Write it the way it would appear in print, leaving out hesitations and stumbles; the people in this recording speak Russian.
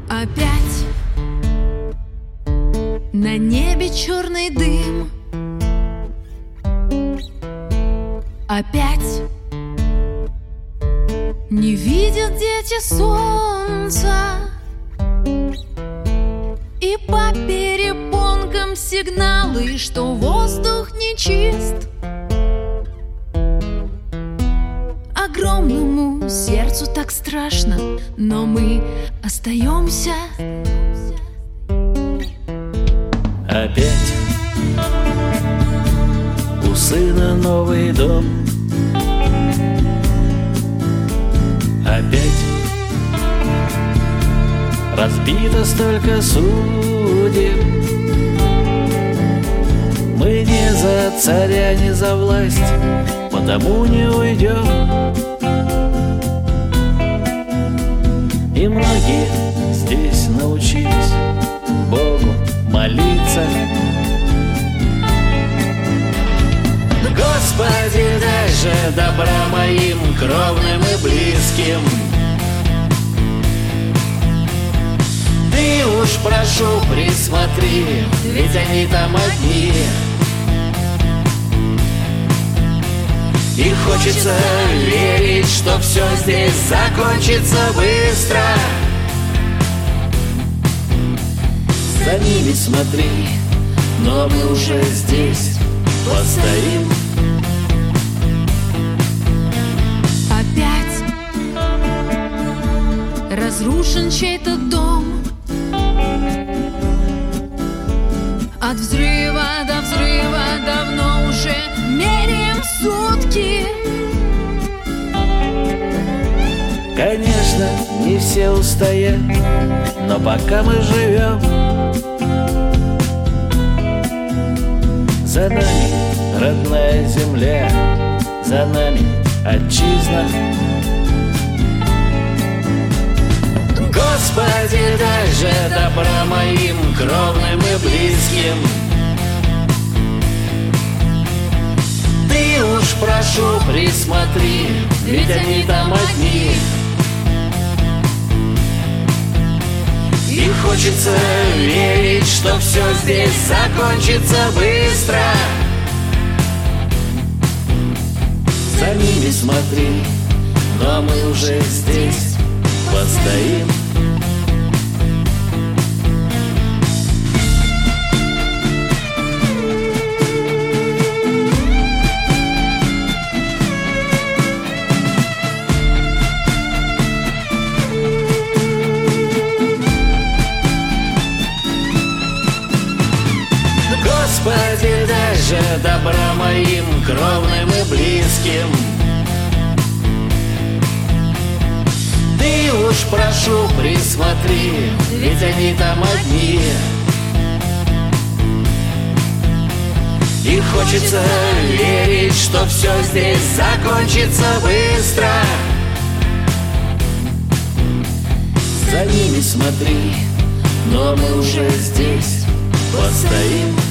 Опять на небе черный дым. Опять не видят дети солнца, и по перепонкам сигналы, что воздух нечист. Огромному сердцу так страшно, но мы остаемся. Опять у сына новый дом. Опять разбито столько судеб. Мы не за царя, не за власть, потому не уйдем. И многие здесь научились Богу молиться. Господи, дай же добра моим кровным и близким. Ты уж прошу присмотри, ведь они там одни. И хочется верить, что все здесь закончится быстро. За ними смотри, но мы уже здесь постоим. Опять разрушен чей-то дом. От взрыва до взрыва давно уже меряем сутки. Конечно, не все устоят, но пока мы живем. За нами родная земля, за нами отчизна. Господи, дай же добра моим кровным и близким. Ты уж прошу присмотри, ведь они там одни. И хочется верить, что все здесь закончится быстро. За ними смотри, но мы уже здесь постоим. Господи, дай же добра моим кровным и близким. Ты уж прошу присмотри, ведь они там одни. И хочется верить, что все здесь закончится быстро. За ними смотри, но мы уже здесь постоим.